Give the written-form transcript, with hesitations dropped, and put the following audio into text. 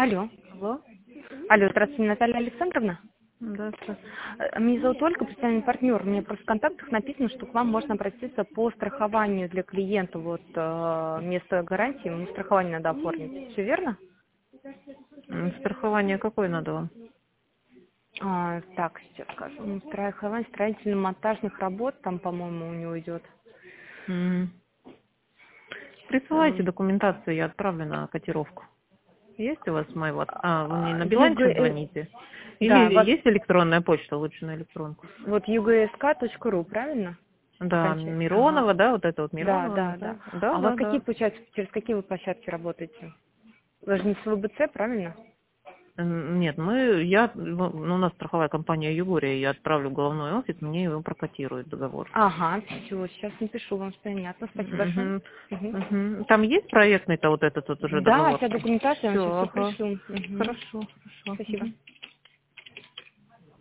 Алло. Алло? Алло, здравствуйте, Наталья Александровна. Да, здравствуйте. Меня зовут Ольга, профессиональный партнер. У меня просто в контактах написано, что к вам можно обратиться по страхованию для клиента. Вот место гарантии, ему страхование надо оформить. Все верно? Страхование какое надо вам? Так, сейчас скажу. Страхование строительно-монтажных работ, там, по-моему, у него идет. М. Присылайте документацию, я отправлю на котировку. Есть у вас мой вот? Вы мне на Билайнчик звоните? Да, Или есть электронная почта, лучше на электронку? вот uгsk.ру, правильно? Да, Миронова, да, вот это вот Да, Миронова, да, да. Наталья. Да, А у вас да, какие, да. получается, через какие вы площадки работаете? Вы же не с ВБЦ, правильно? Нет, у нас страховая компания Югория, я отправлю в головной офис, мне его прокотирует договор. Ага, все, сейчас напишу вам, понятно. Спасибо большое. Мгм. Мгм. Мгм. Там есть проектный-то вот этот вот уже Да, договор? вся документация, я вам Все, сейчас все ага. пришлю. Мгм. Хорошо, хорошо. Спасибо. Мгм.